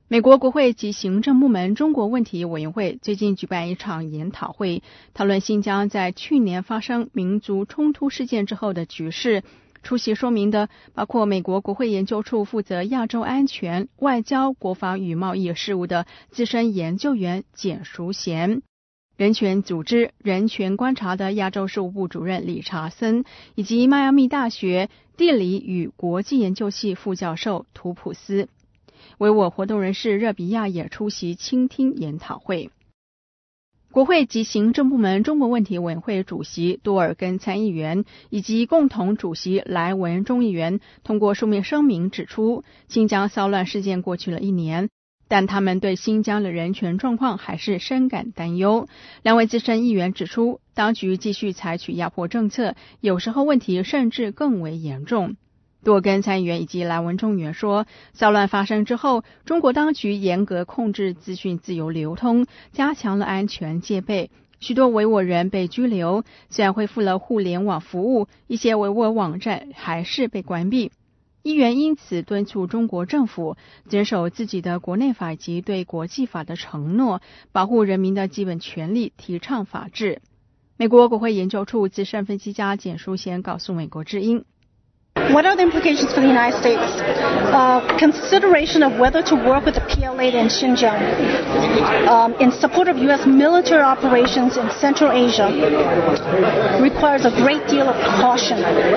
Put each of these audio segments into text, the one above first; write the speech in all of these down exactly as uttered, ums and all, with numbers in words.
美国国会及行政部门中国问题委员会最近举办一场研讨会，讨论新疆在去年发生民族冲突事件之后的局势。出席说明的包括美国国会研究处负责亚洲安全、外交、国防与贸易事务的资深研究员简淑贤，人权组织人权观察的亚洲事务部主任理查森，以及迈阿密大学地理与国际研究系副教授图普斯。维吾尔活动人士热比亚也出席倾听研讨会。国会及行政部门中国问题委员会主席多尔根参议员以及共同主席莱文众议员通过书面声明指出，新疆骚乱事件过去了一年，但他们对新疆的人权状况还是深感担忧。两位资深议员指出，当局继续采取压迫政策，有时候问题甚至更为严重。多尔根参议员以及莱文众议员说，骚乱发生之后，中国当局严格控制资讯自由流通，加强了安全戒备，许多维吾尔人被拘留，虽然恢复了互联网服务，一些维吾尔网站还是被关闭。议员因此敦促中国政府遵守自己的国内法以及对国际法的承诺，保护人民的基本权利，提倡法治。美国国会研究处资深分析家简淑贤告诉美国之音 ，What are the implications for the United States? Uh, consideration of whether to work with the P L A in Xinjiang um, in support of U S military operations in Central Asia requires a great deal of caution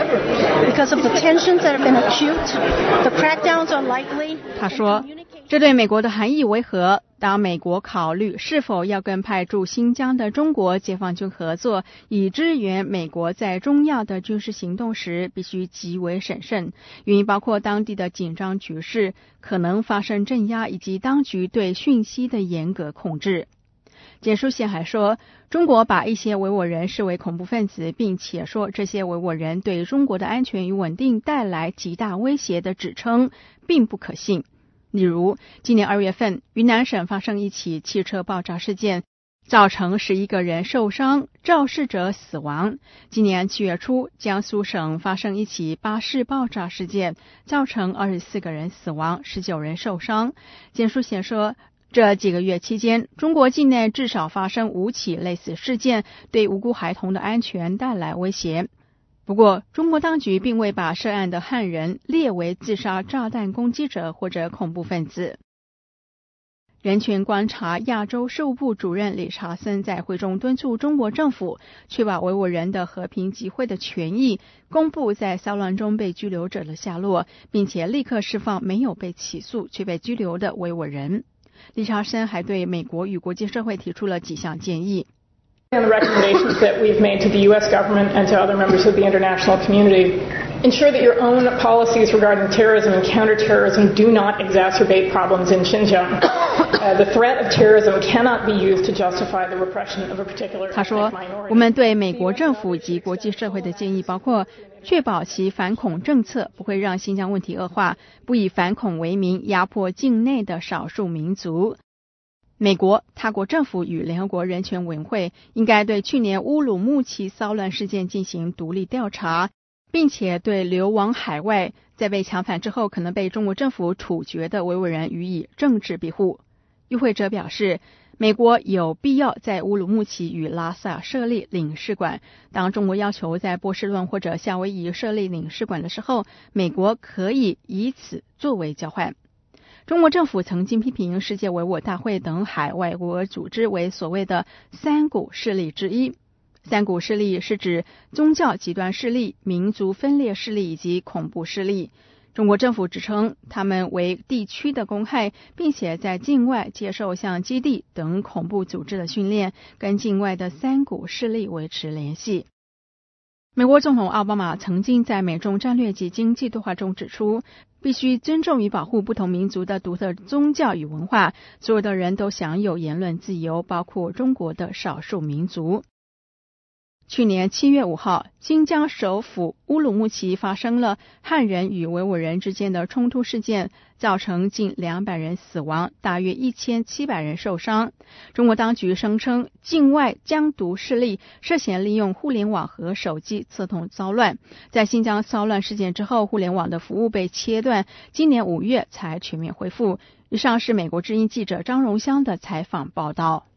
because of the tensions that have been acute. The crackdowns are likely. 他说，这对美国的含义为何？当美国考虑是否要跟派驻新疆的中国解放军合作，以支援美国在中亚的军事行动时，必须极为审慎。原因包括当地的紧张局势、可能发生镇压以及当局对讯息的严格控制。简淑贤还说，中国把一些维吾尔人视为恐怖分子，并且说这些维吾尔人对中国的安全与稳定带来极大威胁的指称并不可信。例如，今年二月份，云南省发生一起汽车爆炸事件，造成十一个人受伤，肇事者死亡。今年七月初，江苏省发生一起巴士爆炸事件，造成二十四个人死亡，十九人受伤。简淑贤说，这几个月期间，中国境内至少发生五起类似事件，对无辜孩童的安全带来威胁。不过，中国当局并未把涉案的汉人列为自杀炸弹攻击者或者恐怖分子。人权观察亚洲事务部主任理查森在会中敦促中国政府确保维吾尔人的和平集会的权益，公布在骚乱中被拘留者的下落，并且立刻释放没有被起诉却被拘留的维吾尔人。理查森还对美国与国际社会提出了几项建议。 And the recommendations that we've made to the U S government and to other members of the international community ensure that your own policies regarding terrorism and counterterrorism do not exacerbate problems in Xinjiang. Uh, the threat of terrorism cannot be used to justify the repression of a particular ethnic minority. 他说，我们对美国政府及国际社会的建议包括确保其反恐政策不会让新疆问题恶化，不以反恐为名压迫境内的少数民族。美国、他国政府与联合国人权委员会应该对去年乌鲁木齐骚乱事件进行独立调查，并且对流亡海外、在被遣返之后可能被中国政府处决的维吾尔人予以政治庇护。与会者表示，美国有必要在乌鲁木齐与拉萨设立领事馆。当中国要求在波士顿或者夏威夷设立领事馆的时候，美国可以以此作为交换。中国政府曾经批评世界维吾尔大会等海外维吾尔组织为所谓的三股势力之一。三股势力是指宗教极端势力、民族分裂势力以及恐怖势力。中国政府指称他们为地区的公害，并且在境外接受像基地等恐怖组织的训练，跟境外的三股势力维持联系。美国总统奥巴马曾经在美中战略及经济对话中指出，必须尊重与保护不同民族的独特宗教与文化，所有的人都享有言论自由，包括中国的少数民族。去年七月五号，新疆首府乌鲁木齐发生了汉人与维吾尔人之间的冲突事件，造成近两百人死亡，大约一千七百人受伤。中国当局声称，境外疆独势力涉嫌利用互联网和手机策动骚乱。在新疆骚乱事件之后，互联网的服务被切断，今年五月才全面恢复。 以上是美国之音记者张荣香的采访报道。